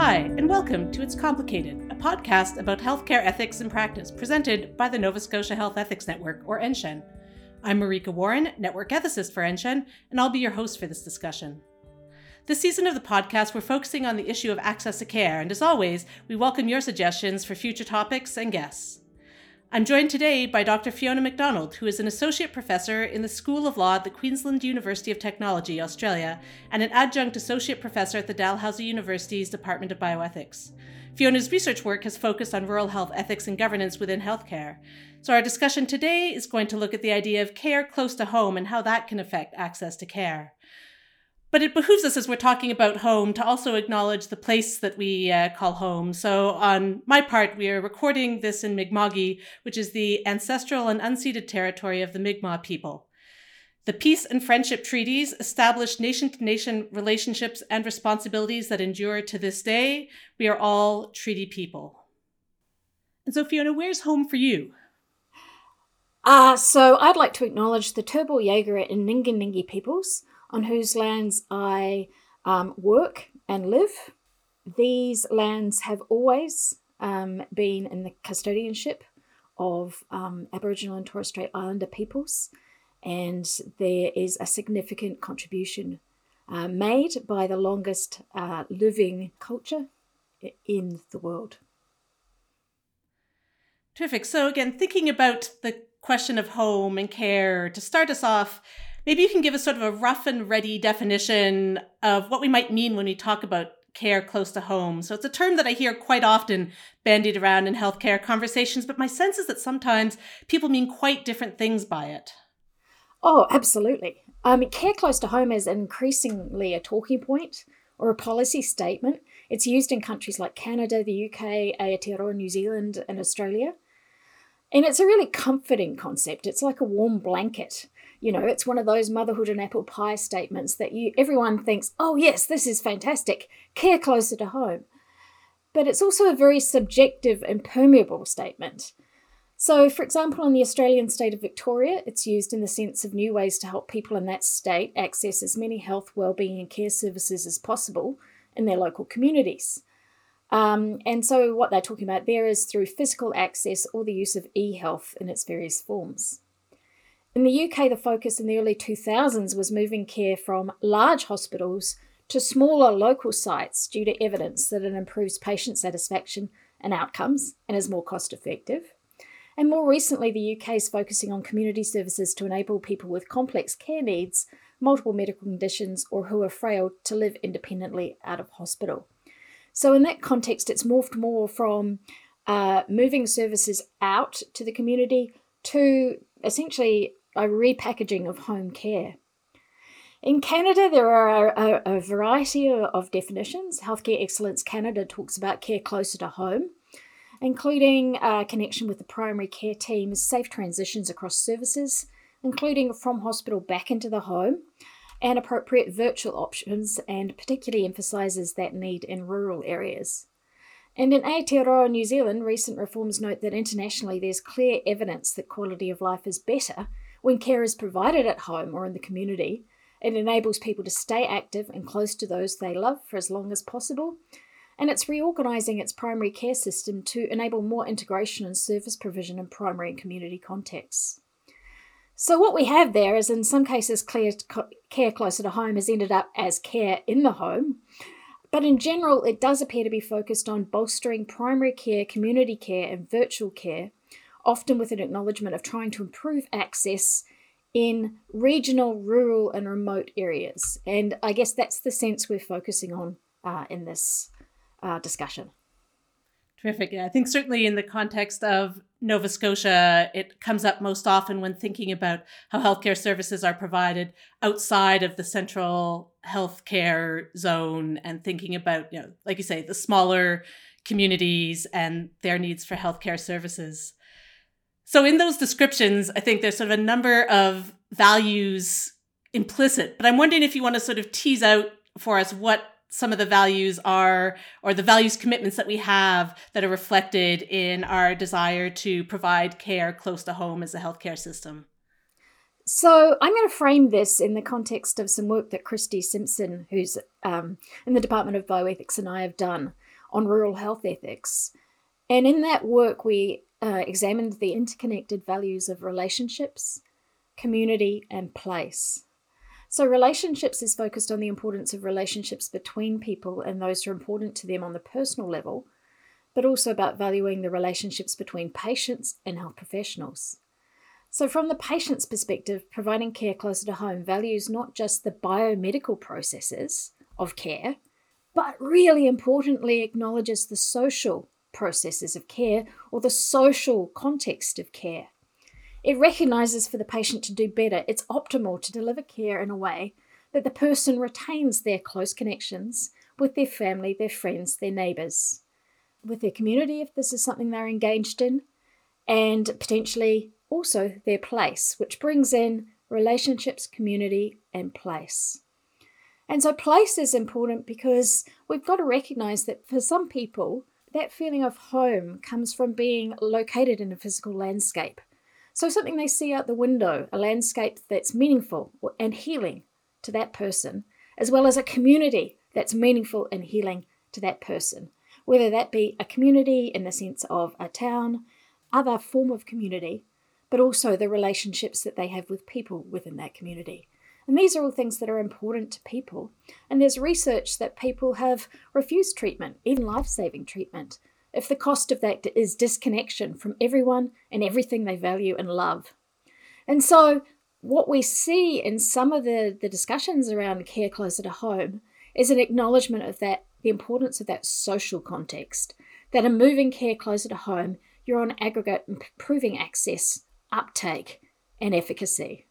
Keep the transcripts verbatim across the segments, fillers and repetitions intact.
Hi, and welcome to It's Complicated, a podcast about healthcare ethics and practice presented by the Nova Scotia Health Ethics Network, or N S H E N. I'm Marika Warren, Network Ethicist for N S H E N, and I'll be your host for this discussion. This season of the podcast, we're focusing on the issue of access to care, and as always, we welcome your suggestions for future topics and guests. I'm joined today by Doctor Fiona McDonald, who is an Associate Professor in the School of Law at the Queensland University of Technology, Australia, and an Adjunct Associate Professor at the Dalhousie University's Department of Bioethics. Fiona's research work has focused on rural health ethics and governance within healthcare. So our discussion today is going to look at the idea of care close to home and how that can affect access to care. But it behooves us, as we're talking about home, to also acknowledge the place that we uh, call home. So on my part, we are recording this in Mi'kma'ki, which is the ancestral and unceded territory of the Mi'kmaq people. The peace and friendship treaties established nation-to-nation relationships and responsibilities that endure to this day. We are all treaty people. And so, Fiona, where's home for you? Uh, so I'd like to acknowledge the Turrbal Yaegara and Ninginningi peoples, on whose lands I um, work and live. These lands have always um, been in the custodianship of um, Aboriginal and Torres Strait Islander peoples, and there is a significant contribution uh, made by the longest uh, living culture in the world. Terrific. So again, thinking about the question of home and care, to start us off, maybe you can give us sort of a rough and ready definition of what we might mean when we talk about care close to home. So it's a term that I hear quite often bandied around in healthcare conversations, but my sense is that sometimes people mean quite different things by it. Oh, absolutely. I mean, care close to home is increasingly a talking point or a policy statement. It's used in countries like Canada, the U K, Aotearoa, New Zealand, and Australia. And it's a really comforting concept. It's like a warm blanket. You know, it's one of those motherhood and apple pie statements that you everyone thinks, oh yes, this is fantastic, care closer to home. But it's also a very subjective and permeable statement. So, for example, in the Australian state of Victoria, it's used in the sense of new ways to help people in that state access as many health, wellbeing and care services as possible in their local communities. Um, and so what they're talking about there is through physical access or the use of e-health in its various forms. In the U K, the focus in the early two thousands was moving care from large hospitals to smaller local sites due to evidence that it improves patient satisfaction and outcomes and is more cost effective. And more recently, the U K is focusing on community services to enable people with complex care needs, multiple medical conditions, or who are frail to live independently out of hospital. So in that context, it's morphed more from uh, moving services out to the community to essentially a repackaging of home care. In Canada, there are a, a variety of definitions. Healthcare Excellence Canada talks about care closer to home, including a connection with the primary care teams, safe transitions across services, including from hospital back into the home, and appropriate virtual options, and particularly emphasises that need in rural areas. And in Aotearoa, New Zealand, recent reforms note that internationally there's clear evidence that quality of life is better when care is provided at home or in the community. It enables people to stay active and close to those they love for as long as possible. And it's reorganising its primary care system to enable more integration and service provision in primary and community contexts. So what we have there is, in some cases, care closer to home has ended up as care in the home. But in general, it does appear to be focused on bolstering primary care, community care, and virtual care, often with an acknowledgement of trying to improve access in regional, rural, and remote areas. And I guess that's the sense we're focusing on uh, in this uh, discussion. Terrific. Yeah, I think certainly in the context of Nova Scotia, it comes up most often when thinking about how healthcare services are provided outside of the central healthcare zone and thinking about, you know, like you say, the smaller communities and their needs for healthcare services. So in those descriptions, I think there's sort of a number of values implicit, but I'm wondering if you want to sort of tease out for us what some of the values are, or the values commitments that we have that are reflected in our desire to provide care close to home as a healthcare system. So I'm going to frame this in the context of some work that Christy Simpson, who's um, in the Department of Bioethics, and I have done on rural health ethics. And in that work, we uh, examined the interconnected values of relationships, community, and place. So relationships is focused on the importance of relationships between people and those who are important to them on the personal level, but also about valuing the relationships between patients and health professionals. So from the patient's perspective, providing care closer to home values not just the biomedical processes of care, but really importantly acknowledges the social processes of care or the social context of care. It recognises for the patient to do better, it's optimal to deliver care in a way that the person retains their close connections with their family, their friends, their neighbours, with their community if this is something they're engaged in, and potentially also their place, which brings in relationships, community, and place. And so place is important because we've got to recognise that for some people, that feeling of home comes from being located in a physical landscape. So something they see out the window, a landscape that's meaningful and healing to that person, as well as a community that's meaningful and healing to that person, whether that be a community in the sense of a town, other form of community, but also the relationships that they have with people within that community. And these are all things that are important to people. And there's research that people have refused treatment, even life-saving treatment, if the cost of that is disconnection from everyone and everything they value and love. And so what we see in some of the, the discussions around care closer to home is an acknowledgement of that, the importance of that social context, that in moving care closer to home, you're on aggregate improving access, uptake, and efficacy.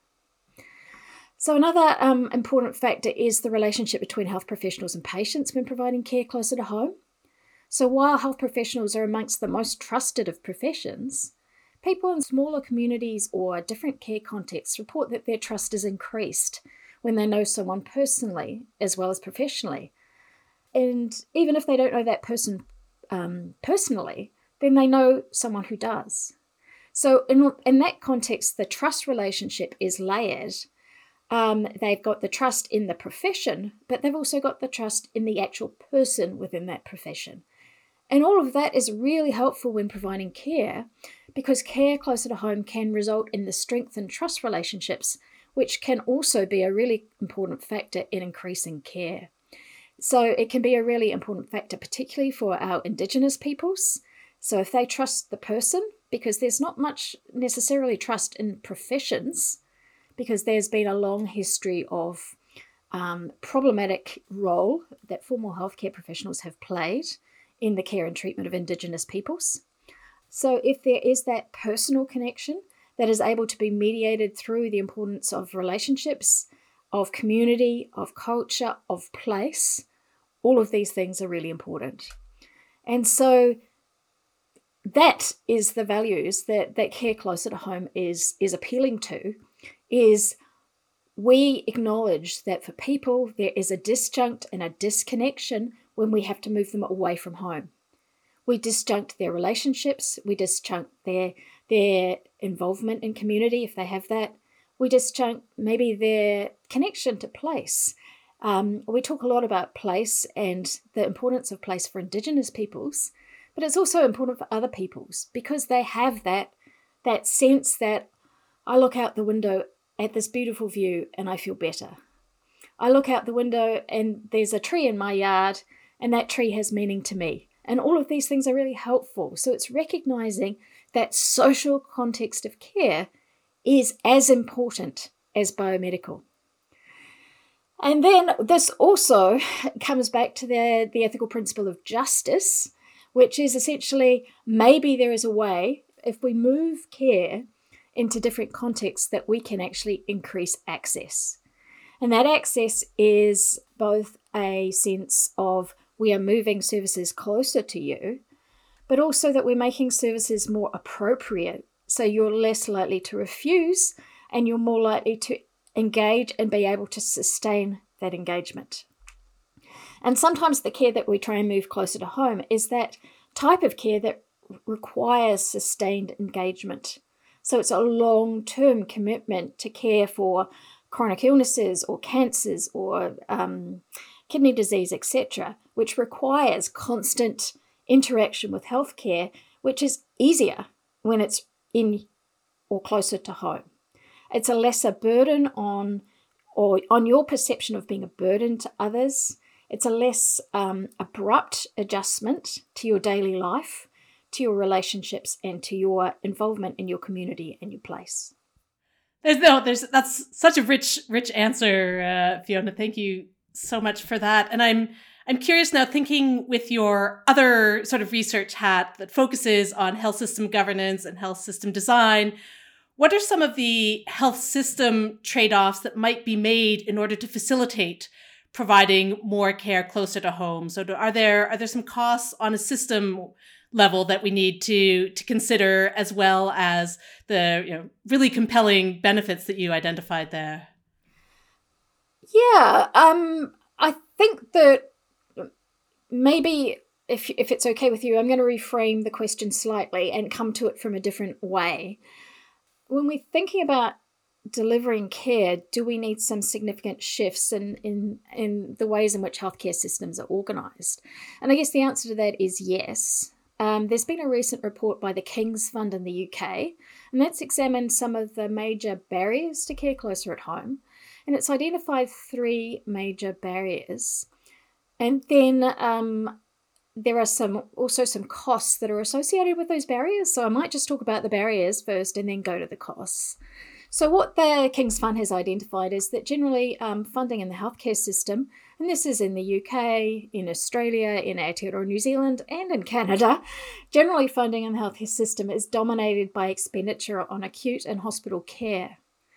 So another um, important factor is the relationship between health professionals and patients when providing care closer to home. So while health professionals are amongst the most trusted of professions, people in smaller communities or different care contexts report that their trust is increased when they know someone personally as well as professionally. And even if they don't know that person um, personally, then they know someone who does. So in, in that context, the trust relationship is layered. Um, they've got the trust in the profession, but they've also got the trust in the actual person within that profession. And all of that is really helpful when providing care, because care closer to home can result in the strengthened trust relationships, which can also be a really important factor in increasing care. So it can be a really important factor, particularly for our Indigenous peoples. So if they trust the person, because there's not much necessarily trust in professions, because there's been a long history of um, problematic role that formal healthcare professionals have played in the care and treatment of Indigenous peoples. So if there is that personal connection that is able to be mediated through the importance of relationships, of community, of culture, of place, all of these things are really important. And so that is the values that, that care closer to home is, is appealing to, is we acknowledge that for people there is a disjunct and a disconnection when we have to move them away from home. We disjunct their relationships, we disjunct their, their involvement in community if they have that. We disjunct maybe their connection to place. Um, we talk a lot about place and the importance of place for Indigenous peoples, but it's also important for other peoples because they have that, that sense that I look out the window at this beautiful view and I feel better. I look out the window and there's a tree in my yard and that tree has meaning to me. And all of these things are really helpful. So it's recognizing that social context of care is as important as biomedical. And then this also comes back to the, the ethical principle of justice, which is essentially maybe there is a way, if we move care into different contexts, that we can actually increase access. And that access is both a sense of we are moving services closer to you, but also that we're making services more appropriate. So you're less likely to refuse and you're more likely to engage and be able to sustain that engagement. And sometimes the care that we try and move closer to home is that type of care that requires sustained engagement. So it's a long-term commitment to care for chronic illnesses or cancers or um, kidney disease, et cetera, which requires constant interaction with healthcare, which is easier when it's in or closer to home. It's a lesser burden on or on your perception of being a burden to others. It's a less um, abrupt adjustment to your daily life, to your relationships, and to your involvement in your community and your place. There's no, there's that's such a rich, rich answer, uh, Fiona. Thank you so much for that. And I'm I'm curious now, thinking with your other sort of research hat that focuses on health system governance and health system design, what are some of the health system trade-offs that might be made in order to facilitate providing more care closer to home? So do, are there are there some costs on a system level that we need to to consider, as well as the you know really compelling benefits that you identified there? Yeah, um, I think that maybe if if it's okay with you, I'm going to reframe the question slightly and come to it from a different way. When we're thinking about delivering care, do we need some significant shifts in, in, in the ways in which healthcare systems are organised? And I guess the answer to that is yes. Um, there's been a recent report by the King's Fund in the U K, and that's examined some of the major barriers to care closer at home. And it's identified three major barriers. And then um, there are some also some costs that are associated with those barriers. So I might just talk about the barriers first and then go to the costs. So what the King's Fund has identified is that generally um, funding in the healthcare system, and this is in the U K, in Australia, in Aotearoa New Zealand, and in Canada, generally funding in the healthcare system is dominated by expenditure on acute and hospital care.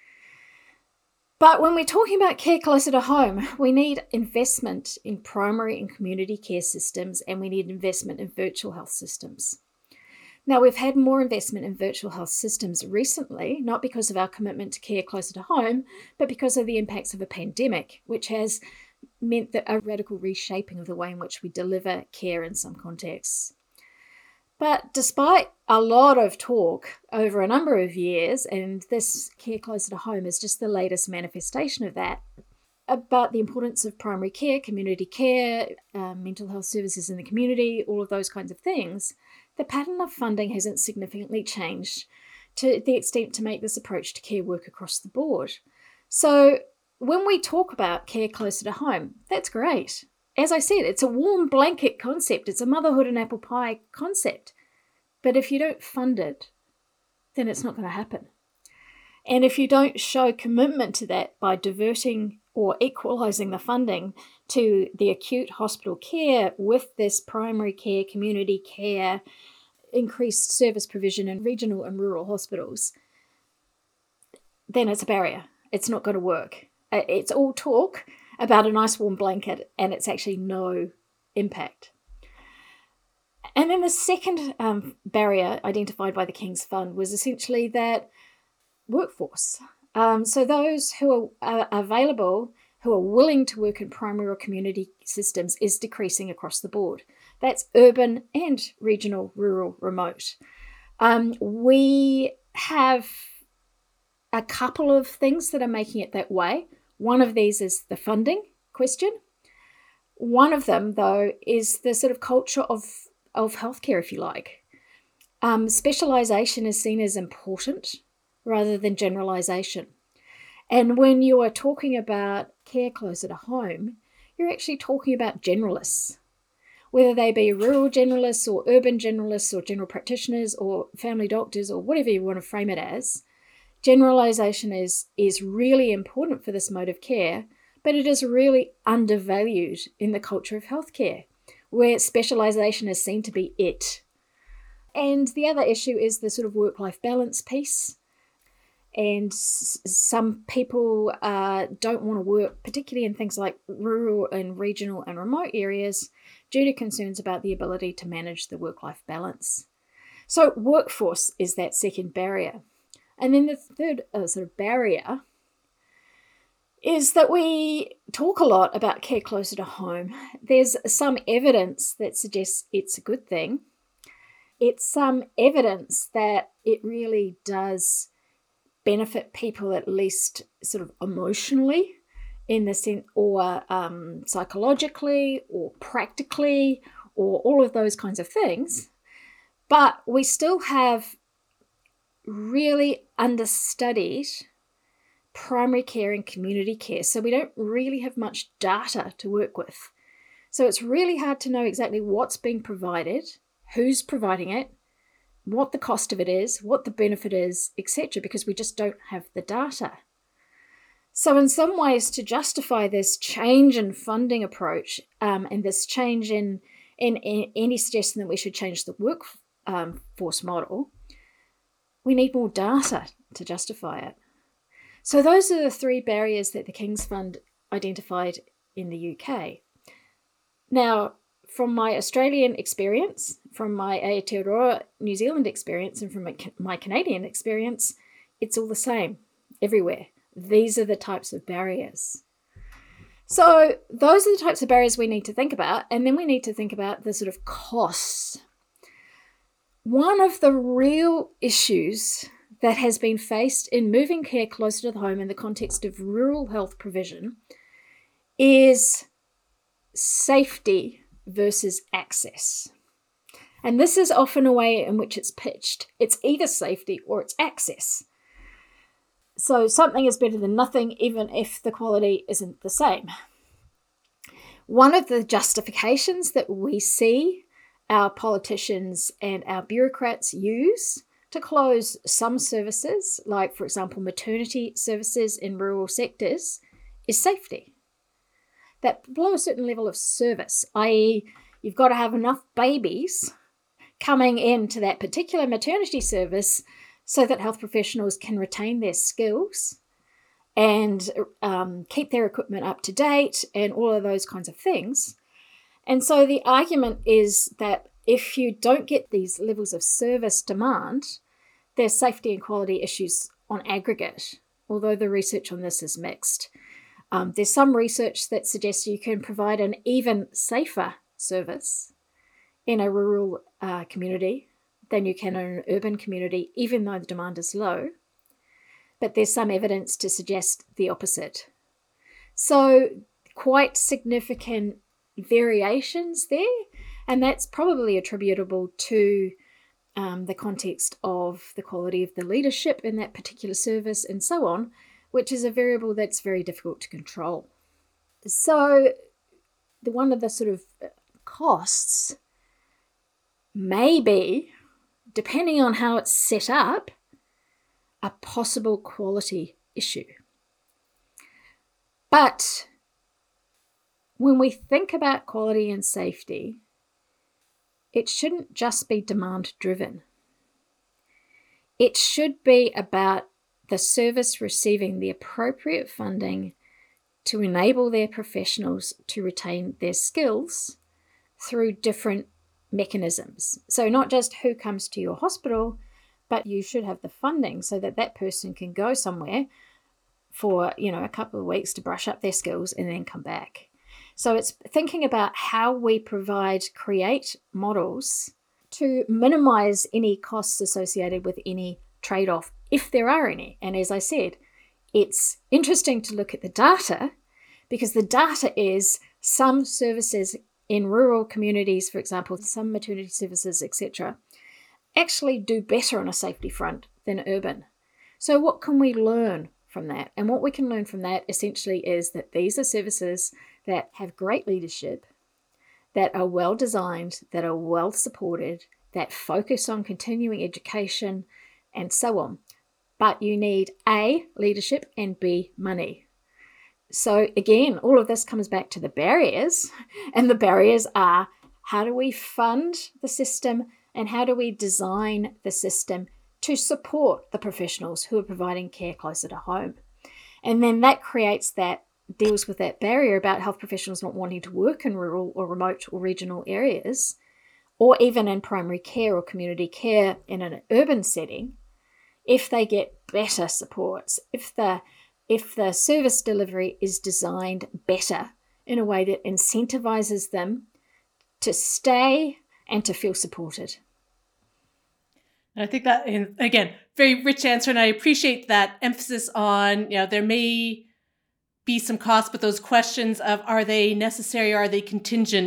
But when we're talking about care closer to home, we need investment in primary and community care systems, and we need investment in virtual health systems. Now, we've had more investment in virtual health systems recently, not because of our commitment to care closer to home, but because of the impacts of a pandemic, which has meant that a radical reshaping of the way in which we deliver care in some contexts. But despite a lot of talk over a number of years, and this care closer to home is just the latest manifestation of that, about the importance of primary care, community care, uh, mental health services in the community, all of those kinds of things, the pattern of funding hasn't significantly changed to the extent to make this approach to care work across the board. So when we talk about care closer to home, that's great. As I said, it's a warm blanket concept. It's a motherhood and apple pie concept. But if you don't fund it, then it's not going to happen. And if you don't show commitment to that by diverting or equalising the funding to the acute hospital care with this primary care, community care, increased service provision in regional and rural hospitals, then it's a barrier. It's not going to work. It's all talk about a nice warm blanket, and it's actually no impact. And then the second um, barrier identified by the King's Fund was essentially that workforce. Um, so those who are, are available, who are willing to work in primary or community systems, is decreasing across the board. That's urban and regional, rural, remote. Um, we have a couple of things that are making it that way. One of these is the funding question. One of them, though, is the sort of culture of, of healthcare, if you like. Um, specialisation is seen as important rather than generalisation. And when you are talking about care closer to home, you're actually talking about generalists, whether they be rural generalists or urban generalists or general practitioners or family doctors or whatever you want to frame it as. Generalisation is, is really important for this mode of care, but it is really undervalued in the culture of healthcare, where specialisation is seen to be it. And the other issue is the sort of work-life balance piece. And s- some people uh, don't want to work, particularly in things like rural and regional and remote areas, due to concerns about the ability to manage the work-life balance. So workforce is that second barrier. And then the third uh, sort of barrier is that we talk a lot about care closer to home. There's some evidence that suggests it's a good thing. It's some evidence that it really does benefit people, at least sort of emotionally, in the sense, or um, psychologically, or practically, or all of those kinds of things. But we still have really understudied primary care and community care. So we don't really have much data to work with. So it's really hard to know exactly what's being provided, who's providing it, what the cost of it is, what the benefit is, et cetera, because we just don't have the data. So in some ways, to justify this change in funding approach um, and this change in, in, in any suggestion that we should change the workforce model, we need more data to justify it. So those are the three barriers that the King's Fund identified in the U K. Now, from my Australian experience, from my Aotearoa New Zealand experience, and from my, my Canadian experience, it's all the same everywhere. These are the types of barriers. So those are the types of barriers we need to think about, and then we need to think about the sort of costs. One of the real issues that has been faced in moving care closer to the home in the context of rural health provision is safety versus access. And this is often a way in which it's pitched. It's either safety or it's access. So something is better than nothing, even if the quality isn't the same. One of the justifications that we see our politicians and our bureaucrats use to close some services, like, for example, maternity services in rural sectors, is safety. That below a certain level of service, that is you've got to have enough babies coming into that particular maternity service so that health professionals can retain their skills and um, keep their equipment up to date and all of those kinds of things. And so the argument is that if you don't get these levels of service demand, there's safety and quality issues on aggregate, although the research on this is mixed. Um, there's some research that suggests you can provide an even safer service in a rural uh, community than you can in an urban community, even though the demand is low. But there's some evidence to suggest the opposite. So quite significant variations there, and that's probably attributable to um, the context of the quality of the leadership in that particular service and so on, which is a variable that's very difficult to control. So the one of the sort of costs may be, depending on how it's set up, a possible quality issue. But when we think about quality and safety, it shouldn't just be demand-driven. It should be about the service receiving the appropriate funding to enable their professionals to retain their skills through different mechanisms. So not just who comes to your hospital, but you should have the funding so that that person can go somewhere for, you know, a couple of weeks to brush up their skills and then come back. So it's thinking about how we provide, create models to minimize any costs associated with any trade-off, if there are any. And as I said, it's interesting to look at the data because the data is some services in rural communities, for example, some maternity services, et cetera, actually do better on a safety front than urban. So what can we learn from that? And what we can learn from that essentially is that these are services that have great leadership, that are well designed, that are well supported, that focus on continuing education and so on. But you need A, leadership, and B, money. So again, all of this comes back to the barriers, and the barriers are how do we fund the system and how do we design the system to support the professionals who are providing care closer to home. And then that creates that, deals with that barrier about health professionals not wanting to work in rural or remote or regional areas, or even in primary care or community care in an urban setting, if they get better supports, if the if the service delivery is designed better in a way that incentivizes them to stay and to feel supported. And I think that, again, very rich answer, and I appreciate that emphasis on, you know, there may be some costs, but those questions of are they necessary, are they contingent,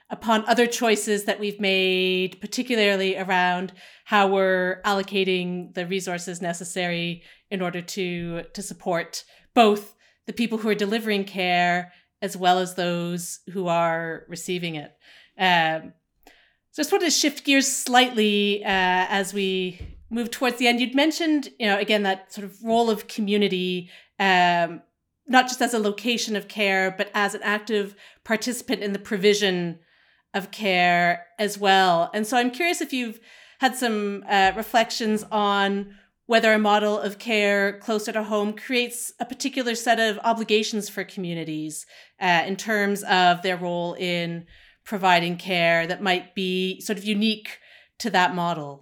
upon other choices that we've made, particularly around how we're allocating the resources necessary in order to, to support both the people who are delivering care as well as those who are receiving it. Um, so I just wanted to shift gears slightly uh, as we move towards the end. You'd mentioned, you know, again, that sort of role of community, um, not just as a location of care, but as an active participant in the provision of care as well. And so I'm curious if you've had some uh, reflections on whether a model of care closer to home creates a particular set of obligations for communities uh, in terms of their role in providing care that might be sort of unique to that model.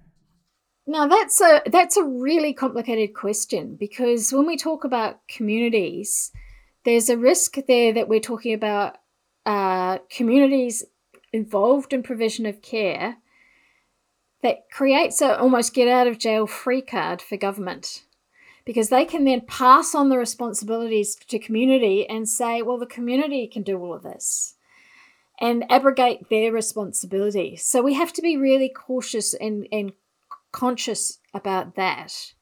Now, that's a that's a really complicated question, because when we talk about communities, there's a risk there that we're talking about uh, communities involved in provision of care that creates a almost get out of jail free card for government, because they can then pass on the responsibilities to community and say, well, the community can do all of this, and abrogate their responsibility. So we have to be really cautious and, and conscious about that.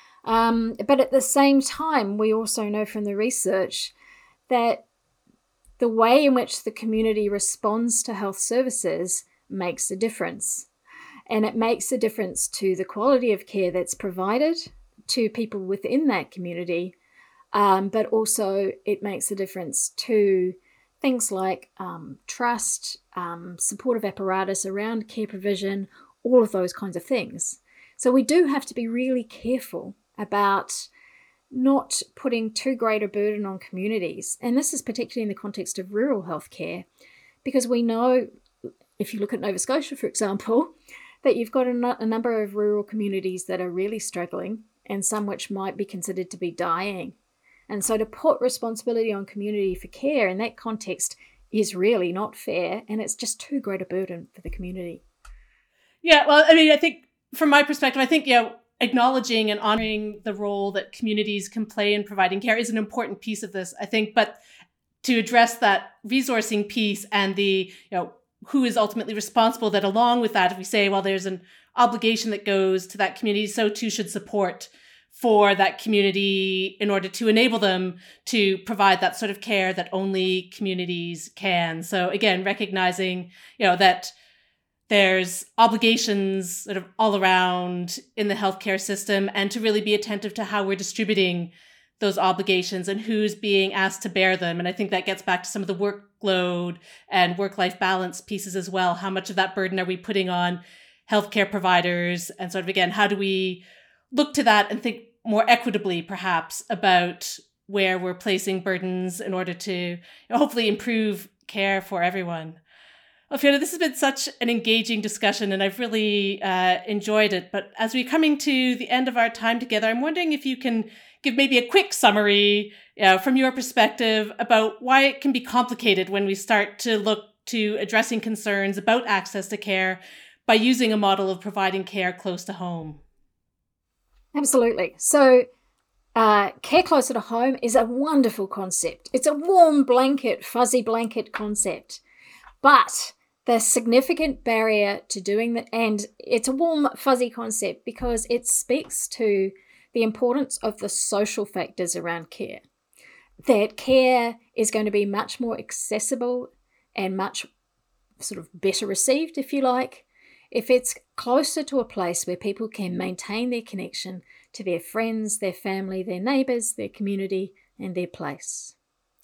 Um, but at the same time, we also know from the research that the way in which the community responds to health services makes a difference. And it makes a difference to the quality of care that's provided to people within that community, um, but also it makes a difference to things like um, trust, um, supportive apparatus around care provision, all of those kinds of things. So we do have to be really careful about not putting too great a burden on communities. And this is particularly in the context of rural healthcare, because we know, if you look at Nova Scotia, for example, that you've got a, no- a number of rural communities that are really struggling, and some which might be considered to be dying. And so to put responsibility on community for care in that context is really not fair, and it's just too great a burden for the community. Yeah, well, I mean, I think from my perspective, I think, you know, acknowledging and honoring the role that communities can play in providing care is an important piece of this, I think. But to address that resourcing piece and the, you know, who is ultimately responsible, that along with that, if we say, well, there's an obligation that goes to that community, so too should support for that community in order to enable them to provide that sort of care that only communities can. So again, recognizing, you know, that there's obligations sort of all around in the healthcare system, and to really be attentive to how we're distributing those obligations and who's being asked to bear them. And I think that gets back to some of the workload and work-life balance pieces as well. How much of that burden are we putting on healthcare providers? And sort of, again, how do we look to that and think more equitably, perhaps, about where we're placing burdens in order to, you know, hopefully improve care for everyone? Well, Fiona, this has been such an engaging discussion, and I've really uh, enjoyed it. But as we're coming to the end of our time together, I'm wondering if you can give maybe a quick summary uh, from your perspective about why it can be complicated when we start to look to addressing concerns about access to care by using a model of providing care close to home. Absolutely. So uh, care closer to home is a wonderful concept. It's a warm blanket, fuzzy blanket concept. But the significant barrier to doing that, and it's a warm, fuzzy concept because it speaks to the importance of the social factors around care. That care is going to be much more accessible and much sort of better received, if you like, if it's closer to a place where people can maintain their connection to their friends, their family, their neighbours, their community, and their place.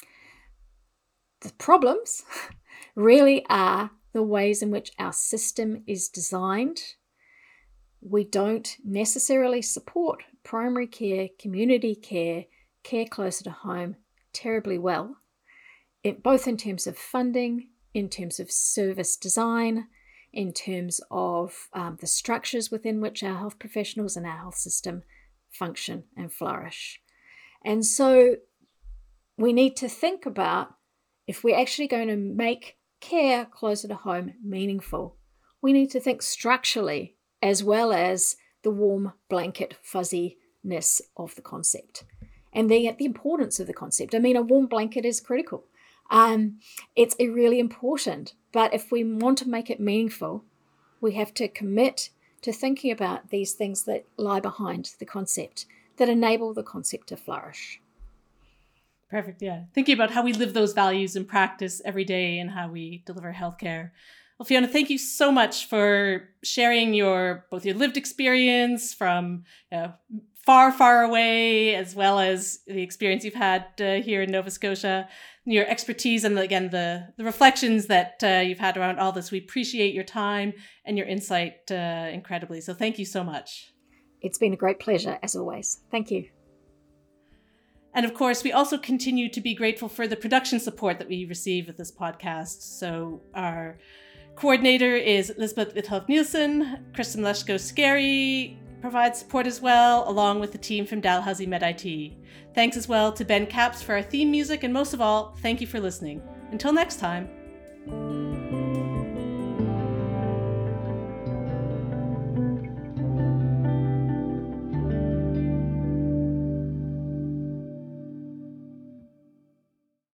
The problems really are the ways in which our system is designed. We don't necessarily support primary care, community care, care closer to home terribly well, it, both in terms of funding, in terms of service design, in terms of um, the structures within which our health professionals and our health system function and flourish. And so we need to think about, if we're actually going to make care closer to home meaningful, we need to think structurally as well as the warm blanket fuzziness of the concept and the, the importance of the concept. I mean, a warm blanket is critical. Um, it's really important, But if we want to make it meaningful, we have to commit to thinking about these things that lie behind the concept, that enable the concept to flourish. Perfect, yeah. Thinking about how we live those values in practice every day and how we deliver healthcare. Well, Fiona, thank you so much for sharing your both your lived experience from you know, far, far away, as well as the experience you've had uh, here in Nova Scotia, your expertise, and again, the, the reflections that uh, you've had around all this. We appreciate your time and your insight uh, incredibly. So thank you so much. It's been a great pleasure, as always. Thank you. And of course, we also continue to be grateful for the production support that we receive with this podcast. So our coordinator is Elizabeth Vithoff Nielsen. Kristen Leshko-Scary provides support as well, along with the team from Dalhousie Med I T. Thanks as well to Ben Capps for our theme music, and most of all, thank you for listening. Until next time.